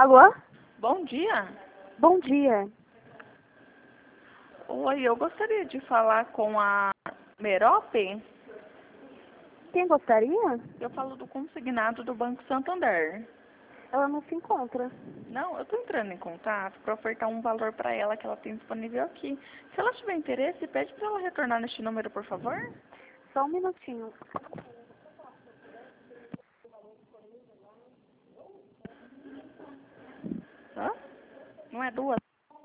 Alô? Bom dia. Bom dia. Oi, eu gostaria de falar com a Merope. Quem gostaria? Eu falo do consignado do Banco Santander. Ela não se encontra. Não, eu estou entrando em contato para ofertar um valor para ela que ela tem disponível aqui. Se ela tiver interesse, pede para ela retornar neste número, por favor. Só um minutinho. Hã? Não é duas?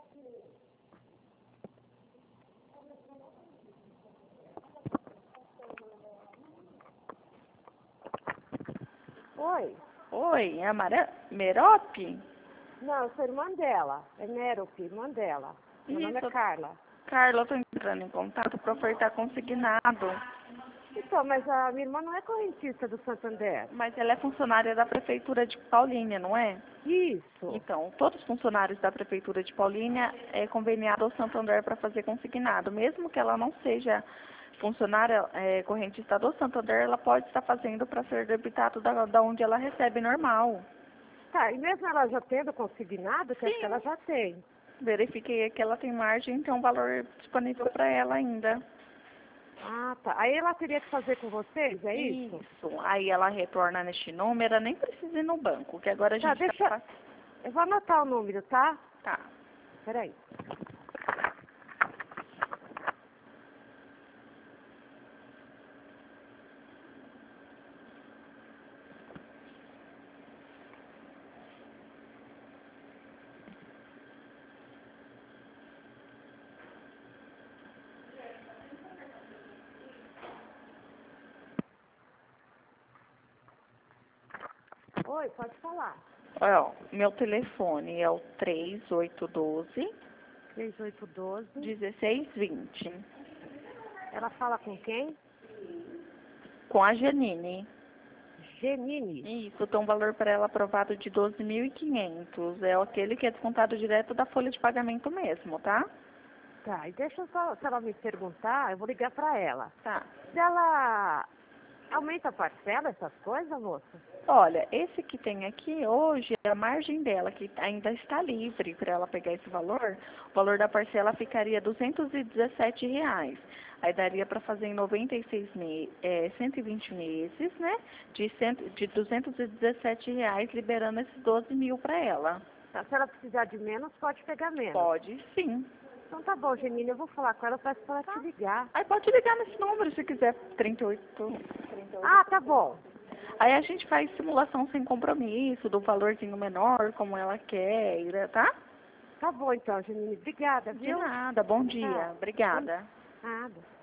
Oi. Oi, é a Merope? Não, eu sou irmã dela. É Nérope, irmã dela. Meu nome é Isso. Carla. Carla, eu estou entrando em contato para ofertar consignado. Então, mas a minha irmã não é correntista do Santander. Mas ela é funcionária da Prefeitura de Paulínia, não é? Isso. Então, todos os funcionários da Prefeitura de Paulínia é conveniado ao Santander para fazer consignado. Mesmo que ela não seja funcionária correntista do Santander, ela pode estar fazendo para ser debitado da onde ela recebe normal. Tá, e mesmo ela já tendo consignado, que acho que ela já tem. Verifiquei que ela tem margem, tem um valor disponível para ela ainda. Ah, tá. Aí ela teria que fazer com vocês, é isso? Isso. Aí ela retorna neste número, ela nem precisa ir no banco, que agora a Tá, gente deixa... Eu vou anotar o número, tá? Tá. Peraí. Oi, pode falar. Ó, meu telefone é o 3812 3812. 1620. Ela fala com quem? Com a Janine. Genine. Isso, tem um valor para ela aprovado de 12.500. É aquele que é descontado direto da folha de pagamento mesmo, tá? Tá, e deixa eu só, se ela me perguntar, eu vou ligar pra ela. Tá. Se ela aumenta a parcela, essas coisas, moça? Olha, esse que tem aqui hoje, a margem dela, que ainda está livre para ela pegar esse valor, o valor da parcela ficaria R$ 217. Aí daria para fazer em 120 meses, né? De R$ 217, liberando esses 12 mil para ela. Tá, se ela precisar de menos, pode pegar menos. Pode sim. Então tá bom, Genine, eu vou falar com ela, eu peço pra ela te ligar. Aí pode ligar nesse número se quiser, 38. Ah, tá bom. Aí a gente faz simulação sem compromisso, do valorzinho menor, como ela quer, tá? Tá bom então, Genine. Obrigada, De viu? nada, bom dia. Tá. Obrigada. Nada.